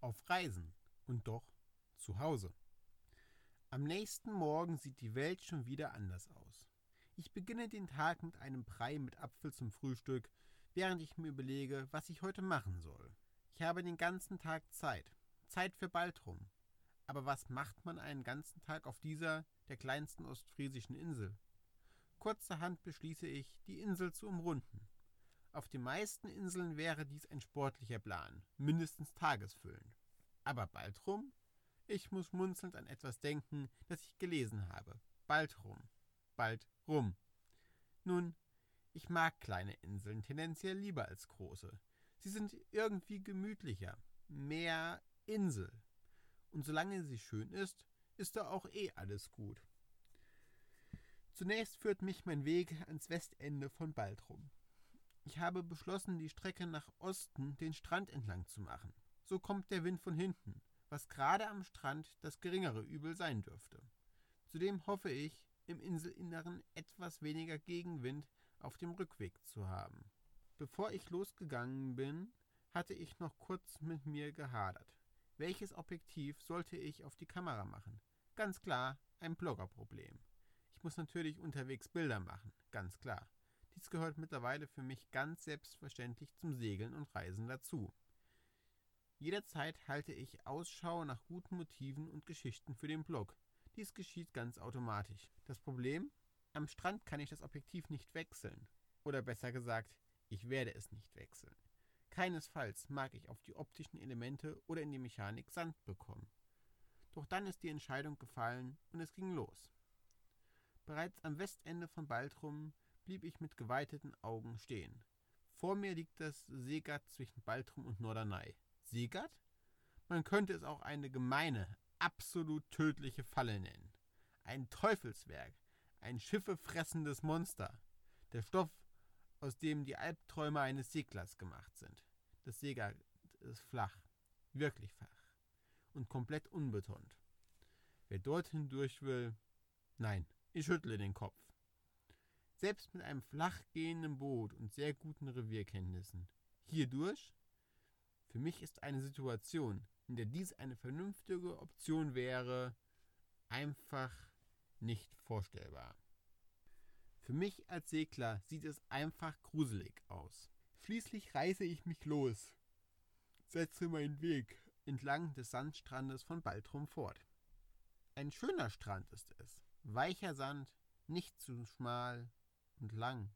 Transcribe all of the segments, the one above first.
auf Reisen und doch zu Hause. Am nächsten Morgen sieht die Welt schon wieder anders aus. Ich beginne den Tag mit einem Brei mit Apfel zum Frühstück, während ich mir überlege, was ich heute machen soll. Ich habe den ganzen Tag Zeit. Zeit für Baltrum. Aber was macht man einen ganzen Tag auf dieser, der kleinsten ostfriesischen Insel? Kurzerhand beschließe ich, die Insel zu umrunden. Auf den meisten Inseln wäre dies ein sportlicher Plan, mindestens tagesfüllend. Aber Baltrum? Ich muss schmunzelnd an etwas denken, das ich gelesen habe. Baltrum. Bald rum. Nun, ich mag kleine Inseln tendenziell lieber als große. Sie sind irgendwie gemütlicher, mehr Insel. Und solange sie schön ist, ist da auch alles gut. Zunächst führt mich mein Weg ans Westende von Baltrum. Ich habe beschlossen, die Strecke nach Osten den Strand entlang zu machen. So kommt der Wind von hinten, was gerade am Strand das geringere Übel sein dürfte. Zudem hoffe ich, im Inselinneren etwas weniger Gegenwind auf dem Rückweg zu haben. Bevor ich losgegangen bin, hatte ich noch kurz mit mir gehadert. Welches Objektiv sollte ich auf die Kamera machen? Ganz klar, ein Bloggerproblem. Ich muss natürlich unterwegs Bilder machen, ganz klar. Dies gehört mittlerweile für mich ganz selbstverständlich zum Segeln und Reisen dazu. Jederzeit halte ich Ausschau nach guten Motiven und Geschichten für den Blog. Dies geschieht ganz automatisch. Das Problem? Am Strand kann ich das Objektiv nicht wechseln. Oder besser gesagt, ich werde es nicht wechseln. Keinesfalls mag ich auf die optischen Elemente oder in die Mechanik Sand bekommen. Doch dann ist die Entscheidung gefallen und es ging los. Bereits am Westende von Baltrum blieb ich mit geweiteten Augen stehen. Vor mir liegt das Seegatt zwischen Baltrum und Norderney. Seegatt? Man könnte es auch eine gemeine, absolut tödliche Falle nennen. Ein Teufelswerk, ein schiffefressendes Monster. Der Stoff, aus dem die Albträume eines Seglers gemacht sind. Das Seegatt ist flach, wirklich flach und komplett unbetont. Wer dorthin durch will, nein, ich schüttle den Kopf. Selbst mit einem flach gehenden Boot und sehr guten Revierkenntnissen. Hier durch? Für mich ist eine Situation, in der dies eine vernünftige Option wäre, einfach nicht vorstellbar. Für mich als Segler sieht es einfach gruselig aus. Schließlich reiße ich mich los, setze meinen Weg entlang des Sandstrandes von Baltrum fort. Ein schöner Strand ist es. Weicher Sand, nicht zu schmal und lang.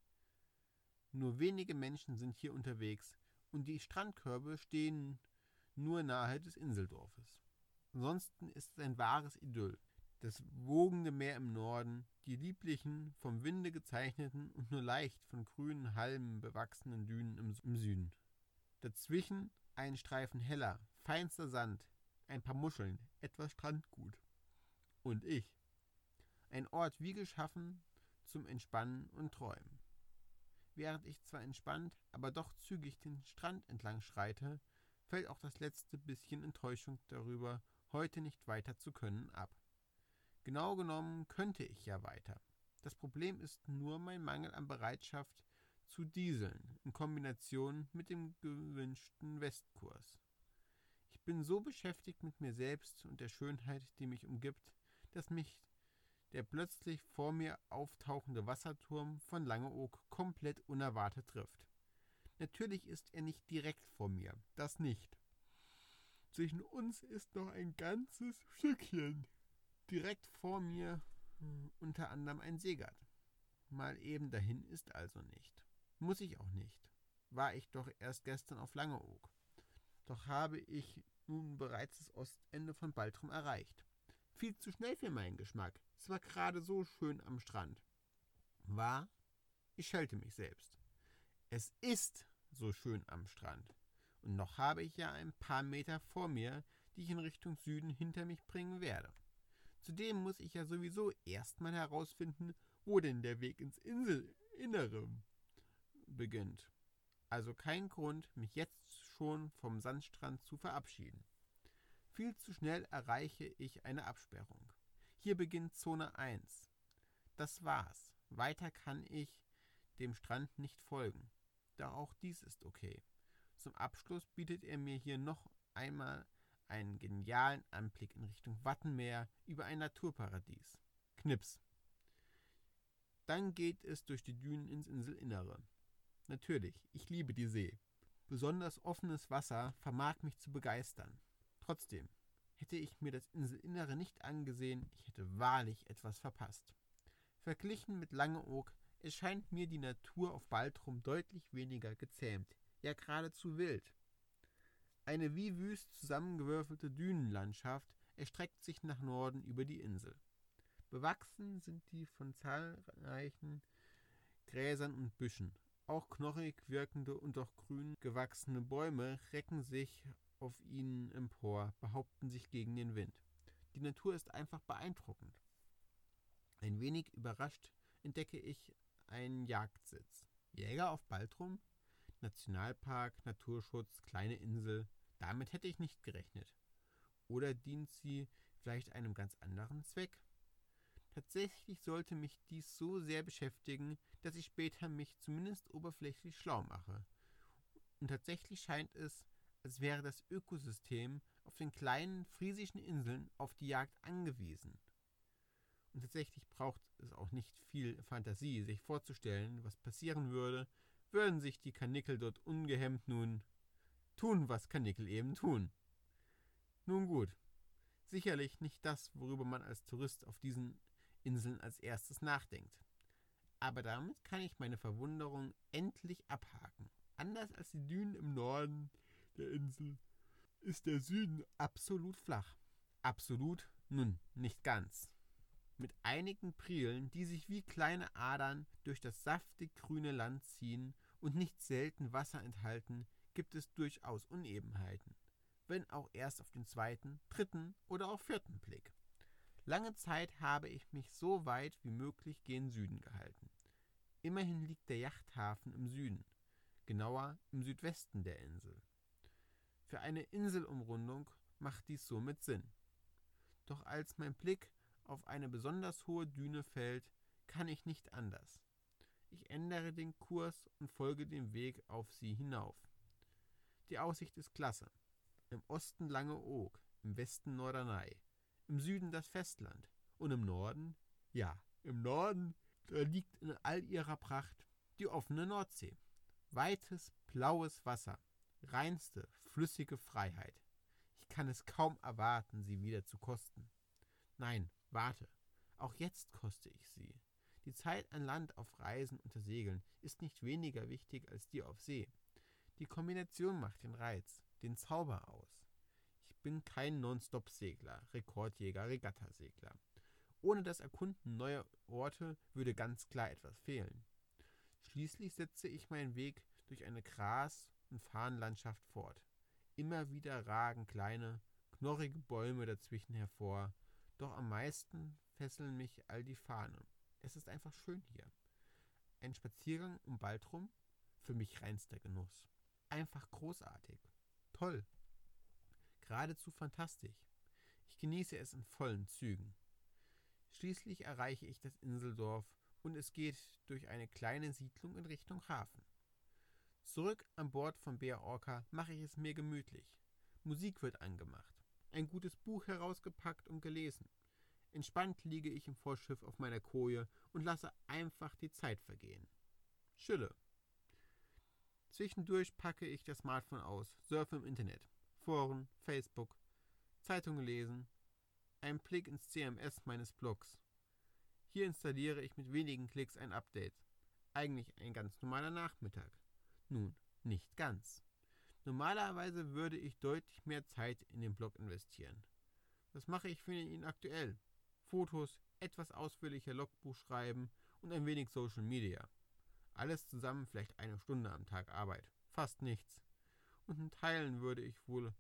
Nur wenige Menschen sind hier unterwegs und die Strandkörbe stehen nur nahe des Inseldorfes. Ansonsten ist es ein wahres Idyll. Das wogende Meer im Norden, die lieblichen, vom Winde gezeichneten und nur leicht von grünen Halmen bewachsenen Dünen im Süden. Dazwischen ein Streifen heller, feinster Sand, ein paar Muscheln, etwas Strandgut. Und ich. Ein Ort wie geschaffen zum Entspannen und Träumen. Während ich zwar entspannt, aber doch zügig den Strand entlang schreite, fällt auch das letzte bisschen Enttäuschung darüber, heute nicht weiter zu können, ab. Genau genommen könnte ich ja weiter. Das Problem ist nur mein Mangel an Bereitschaft zu dieseln in Kombination mit dem gewünschten Westkurs. Ich bin so beschäftigt mit mir selbst und der Schönheit, die mich umgibt, dass mich der plötzlich vor mir auftauchende Wasserturm von Langeoog komplett unerwartet trifft. Natürlich ist er nicht direkt vor mir, das nicht. Zwischen uns ist noch ein ganzes Stückchen. Direkt vor mir unter anderem ein Seegatt. Mal eben dahin ist also nicht. Muss ich auch nicht. War ich doch erst gestern auf Langeoog. Doch habe ich nun bereits das Ostende von Baltrum erreicht. Viel zu schnell für meinen Geschmack. Es war gerade so schön am Strand. War? Ich schelte mich selbst. Es ist so schön am Strand. Und noch habe ich ja ein paar Meter vor mir, die ich in Richtung Süden hinter mich bringen werde. Zudem muss ich ja sowieso erstmal herausfinden, wo denn der Weg ins Inselinnere beginnt. Also kein Grund, mich jetzt schon vom Sandstrand zu verabschieden. Viel zu schnell erreiche ich eine Absperrung. Hier beginnt Zone 1. Das war's. Weiter kann ich dem Strand nicht folgen. Doch auch dies ist okay. Zum Abschluss bietet er mir hier noch einmal einen genialen Anblick in Richtung Wattenmeer über ein Naturparadies. Knips. Dann geht es durch die Dünen ins Inselinnere. Natürlich, ich liebe die See. Besonders offenes Wasser vermag mich zu begeistern. Trotzdem, hätte ich mir das Inselinnere nicht angesehen, ich hätte wahrlich etwas verpasst. Verglichen mit Langeoog erscheint mir die Natur auf Baltrum deutlich weniger gezähmt, ja geradezu wild. Eine wie wüst zusammengewürfelte Dünenlandschaft erstreckt sich nach Norden über die Insel. Bewachsen sind die von zahlreichen Gräsern und Büschen. Auch knorrig wirkende und doch grün gewachsene Bäume recken sich auf ihnen empor, behaupten sich gegen den Wind. Die Natur ist einfach beeindruckend. Ein wenig überrascht entdecke ich einen Jagdsitz. Jäger auf Baltrum? Nationalpark, Naturschutz, kleine Insel. Damit hätte ich nicht gerechnet. Oder dient sie vielleicht einem ganz anderen Zweck? Tatsächlich sollte mich dies so sehr beschäftigen, dass ich später mich zumindest oberflächlich schlau mache. Und tatsächlich scheint es, als wäre das Ökosystem auf den kleinen friesischen Inseln auf die Jagd angewiesen. Und tatsächlich braucht es auch nicht viel Fantasie, sich vorzustellen, was passieren würde, würden sich die Karnickel dort ungehemmt nun tun, was Karnickel eben tun. Nun gut, sicherlich nicht das, worüber man als Tourist auf diesen Inseln als erstes nachdenkt. Aber damit kann ich meine Verwunderung endlich abhaken. Anders als die Dünen im Norden der Insel ist der Süden absolut flach. Absolut? Nun, nicht ganz. Mit einigen Prielen, die sich wie kleine Adern durch das saftig grüne Land ziehen und nicht selten Wasser enthalten, gibt es durchaus Unebenheiten, wenn auch erst auf den zweiten, dritten oder auch vierten Blick. Lange Zeit habe ich mich so weit wie möglich gen Süden gehalten. Immerhin liegt der Yachthafen im Süden, genauer im Südwesten der Insel. Für eine Inselumrundung macht dies somit Sinn. Doch als mein Blick auf eine besonders hohe Düne fällt, kann ich nicht anders. Ich ändere den Kurs und folge dem Weg auf sie hinauf. Die Aussicht ist klasse. Im Osten Langeoog, im Westen Norderney, im Süden das Festland und im Norden, ja, im Norden, da liegt in all ihrer Pracht die offene Nordsee. Weites, blaues Wasser, reinste, flüssige Freiheit. Ich kann es kaum erwarten, sie wieder zu kosten. Nein, warte, auch jetzt koste ich sie. Die Zeit an Land auf Reisen unter Segeln ist nicht weniger wichtig als die auf See. Die Kombination macht den Reiz, den Zauber aus. Ich bin kein Non-Stop-Segler, Rekordjäger, Regattasegler. Ohne das Erkunden neuer Orte würde ganz klar etwas fehlen. Schließlich setze ich meinen Weg durch eine Gras- und Farnlandschaft fort. Immer wieder ragen kleine, knorrige Bäume dazwischen hervor, doch am meisten fesseln mich all die Farne. Es ist einfach schön hier. Ein Spaziergang um Baltrum? Für mich reinster Genuss. Einfach großartig. Toll. Geradezu fantastisch. Ich genieße es in vollen Zügen. Schließlich erreiche ich das Inseldorf und es geht durch eine kleine Siedlung in Richtung Hafen. Zurück an Bord von Bär Orca mache ich es mir gemütlich. Musik wird angemacht, ein gutes Buch herausgepackt und gelesen. Entspannt liege ich im Vorschiff auf meiner Koje und lasse einfach die Zeit vergehen. Chille. Zwischendurch packe ich das Smartphone aus, surfe im Internet, Foren, Facebook, Zeitungen lesen, einen Blick ins CMS meines Blogs. Hier installiere ich mit wenigen Klicks ein Update. Eigentlich ein ganz normaler Nachmittag. Nun, nicht ganz. Normalerweise würde ich deutlich mehr Zeit in den Blog investieren. Was mache ich für ihn aktuell? Fotos, etwas ausführlicher Logbuch schreiben und ein wenig Social Media. Alles zusammen vielleicht eine Stunde am Tag Arbeit. Fast nichts. Und in Teilen würde ich wohl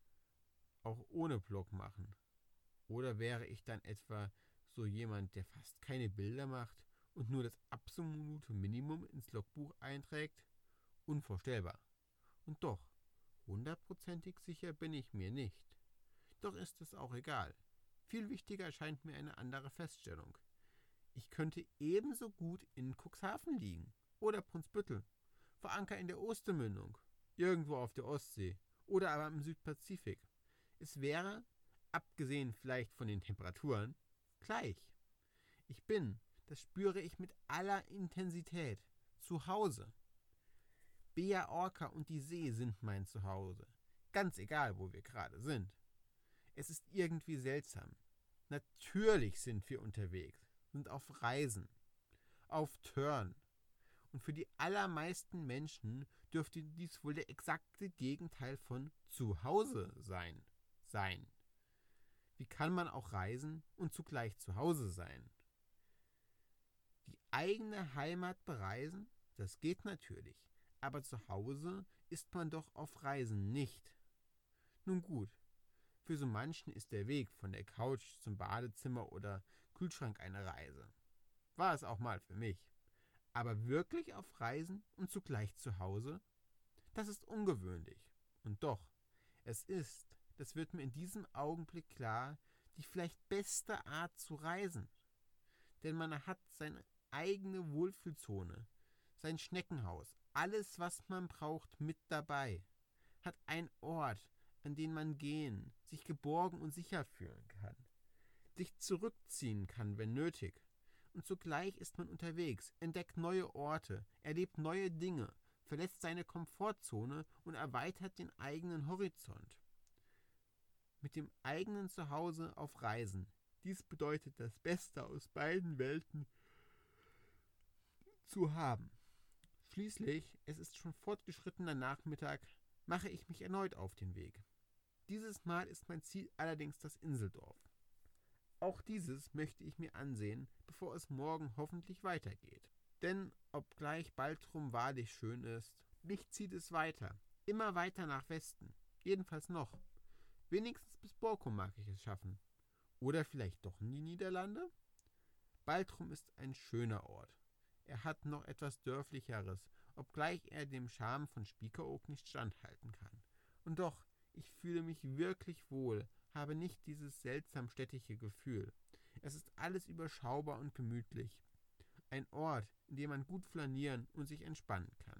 auch ohne Blog machen. Oder wäre ich dann etwa so jemand, der fast keine Bilder macht und nur das absolute Minimum ins Logbuch einträgt? Unvorstellbar. Und doch, hundertprozentig sicher bin ich mir nicht. Doch ist es auch egal. Viel wichtiger erscheint mir eine andere Feststellung. Ich könnte ebenso gut in Cuxhaven liegen oder Brunsbüttel, vor Anker in der Ostermündung, irgendwo auf der Ostsee oder aber im Südpazifik. Es wäre, abgesehen vielleicht von den Temperaturen, gleich. Ich bin, das spüre ich mit aller Intensität, zu Hause. Bea Orca und die See sind mein Zuhause. Ganz egal, wo wir gerade sind. Es ist irgendwie seltsam. Natürlich sind wir unterwegs, sind auf Reisen, auf Turn. Und für die allermeisten Menschen dürfte dies wohl der exakte Gegenteil von zu Hause sein. Wie kann man auch reisen und zugleich zu Hause sein? Die eigene Heimat bereisen? Das geht natürlich. Aber zu Hause ist man doch auf Reisen nicht. Nun gut, für so manchen ist der Weg von der Couch zum Badezimmer oder Kühlschrank eine Reise. War es auch mal für mich. Aber wirklich auf Reisen und zugleich zu Hause? Das ist ungewöhnlich. Und doch, es ist, das wird mir in diesem Augenblick klar, die vielleicht beste Art zu reisen. Denn man hat seine eigene Wohlfühlzone, sein Schneckenhaus, alles, was man braucht, mit dabei. Hat einen Ort, an den man gehen, sich geborgen und sicher fühlen kann. Sich zurückziehen kann, wenn nötig. Und zugleich ist man unterwegs, entdeckt neue Orte, erlebt neue Dinge, verlässt seine Komfortzone und erweitert den eigenen Horizont. Mit dem eigenen Zuhause auf Reisen. Dies bedeutet, das Beste aus beiden Welten zu haben. Schließlich, es ist schon fortgeschrittener Nachmittag, mache ich mich erneut auf den Weg. Dieses Mal ist mein Ziel allerdings das Inseldorf. Auch dieses möchte ich mir ansehen, bevor es morgen hoffentlich weitergeht. Denn obgleich Baltrum wahrlich schön ist, mich zieht es weiter, immer weiter nach Westen, jedenfalls noch. Wenigstens bis Borkum mag ich es schaffen. Oder vielleicht doch in die Niederlande? Baltrum ist ein schöner Ort. Er hat noch etwas Dörflicheres, obgleich er dem Charme von Spiekeroog nicht standhalten kann. Und doch, ich fühle mich wirklich wohl, habe nicht dieses seltsam städtische Gefühl. Es ist alles überschaubar und gemütlich. Ein Ort, in dem man gut flanieren und sich entspannen kann.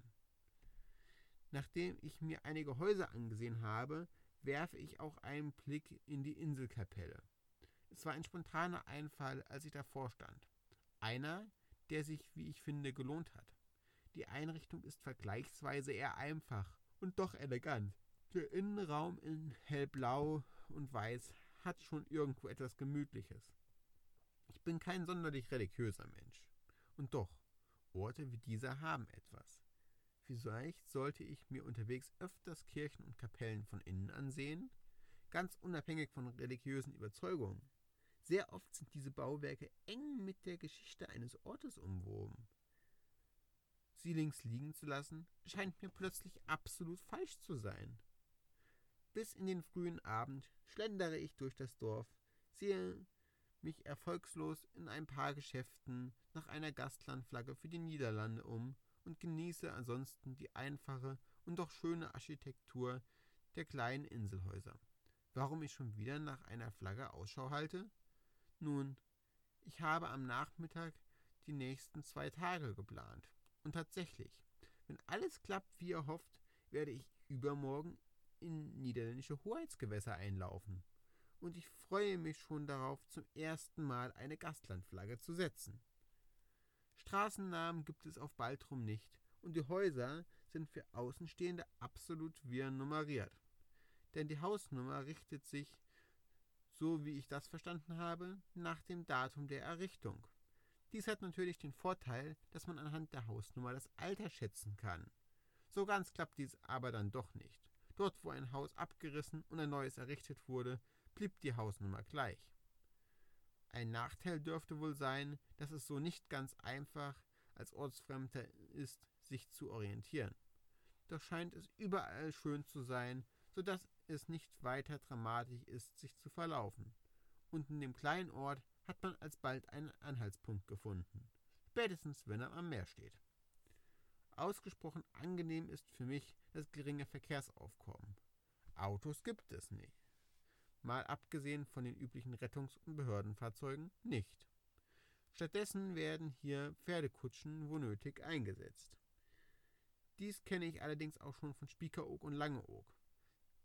Nachdem ich mir einige Häuser angesehen habe, werfe ich auch einen Blick in die Inselkapelle. Es war ein spontaner Einfall, als ich davor stand. Einer, der sich, wie ich finde, gelohnt hat. Die Einrichtung ist vergleichsweise eher einfach und doch elegant. Der Innenraum in hellblau und weiß hat schon irgendwo etwas Gemütliches. Ich bin kein sonderlich religiöser Mensch. Und doch, Orte wie dieser haben etwas. Vielleicht sollte ich mir unterwegs öfters Kirchen und Kapellen von innen ansehen, ganz unabhängig von religiösen Überzeugungen. Sehr oft sind diese Bauwerke eng mit der Geschichte eines Ortes umwoben. Sie links liegen zu lassen, scheint mir plötzlich absolut falsch zu sein. Bis in den frühen Abend schlendere ich durch das Dorf, sehe mich erfolgslos in ein paar Geschäften nach einer Gastlandflagge für die Niederlande um und genieße ansonsten die einfache und doch schöne Architektur der kleinen Inselhäuser. Warum ich schon wieder nach einer Flagge Ausschau halte? Nun, ich habe am Nachmittag die nächsten 2 Tage geplant. Und tatsächlich, wenn alles klappt, wie erhofft, werde ich übermorgen in niederländische Hoheitsgewässer einlaufen. Und ich freue mich schon darauf, zum ersten Mal eine Gastlandflagge zu setzen. Straßennamen gibt es auf Baltrum nicht und die Häuser sind für Außenstehende absolut wirr nummeriert. Denn die Hausnummer richtet sich, so wie ich das verstanden habe, nach dem Datum der Errichtung. Dies hat natürlich den Vorteil, dass man anhand der Hausnummer das Alter schätzen kann. So ganz klappt dies aber dann doch nicht. Dort, wo ein Haus abgerissen und ein neues errichtet wurde, blieb die Hausnummer gleich. Ein Nachteil dürfte wohl sein, dass es so nicht ganz einfach als Ortsfremder ist, sich zu orientieren. Doch scheint es überall schön zu sein, sodass es nicht weiter dramatisch ist, sich zu verlaufen. Und in dem kleinen Ort hat man alsbald einen Anhaltspunkt gefunden, spätestens wenn er am Meer steht. Ausgesprochen angenehm ist für mich das geringe Verkehrsaufkommen. Autos gibt es nicht. Mal abgesehen von den üblichen Rettungs- und Behördenfahrzeugen nicht. Stattdessen werden hier Pferdekutschen wo nötig eingesetzt. Dies kenne ich allerdings auch schon von Spiekeroog und Langeoog.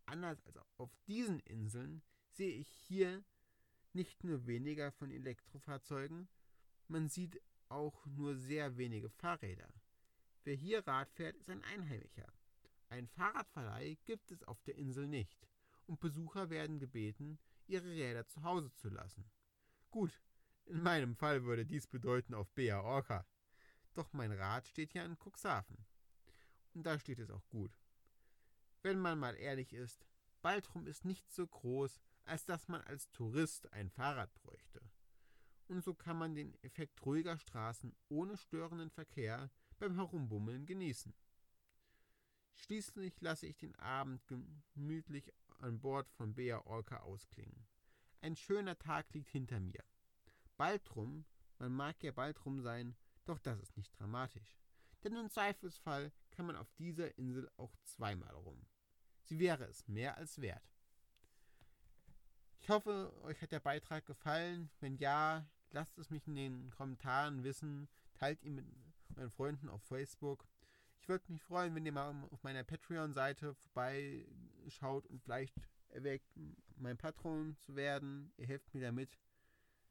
anders als auf diesen Inseln sehe ich hier nicht nur weniger von Elektrofahrzeugen, man sieht auch nur sehr wenige Fahrräder. Wer hier Rad fährt, ist ein Einheimischer. Ein Fahrradverleih gibt es auf der Insel nicht und Besucher werden gebeten, ihre Räder zu Hause zu lassen. Gut, in meinem Fall würde dies bedeuten auf Bea Orca. Doch mein Rad steht ja in Cuxhaven. Und da steht es auch gut. Wenn man mal ehrlich ist, Baltrum ist nicht so groß, als dass man als Tourist ein Fahrrad bräuchte. Und so kann man den Effekt ruhiger Straßen ohne störenden Verkehr beim Herumbummeln genießen. Schließlich lasse ich den Abend gemütlich an Bord von Bea Orca ausklingen. Ein schöner Tag liegt hinter mir. Baltrum, man mag ja Baltrum sein, doch das ist nicht dramatisch. Denn im Zweifelsfall kann man auf dieser Insel auch zweimal rum. Sie wäre es mehr als wert. Ich hoffe, euch hat der Beitrag gefallen. Wenn ja, lasst es mich in den Kommentaren wissen. Teilt ihn mit meinen Freunden auf Facebook. Ich würde mich freuen, wenn ihr mal auf meiner Patreon-Seite vorbeischaut und vielleicht erwägt, mein Patron zu werden. Ihr helft mir damit,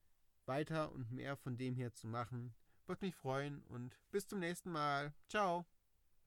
weiter und mehr von dem hier zu machen. Würde mich freuen und bis zum nächsten Mal. Ciao.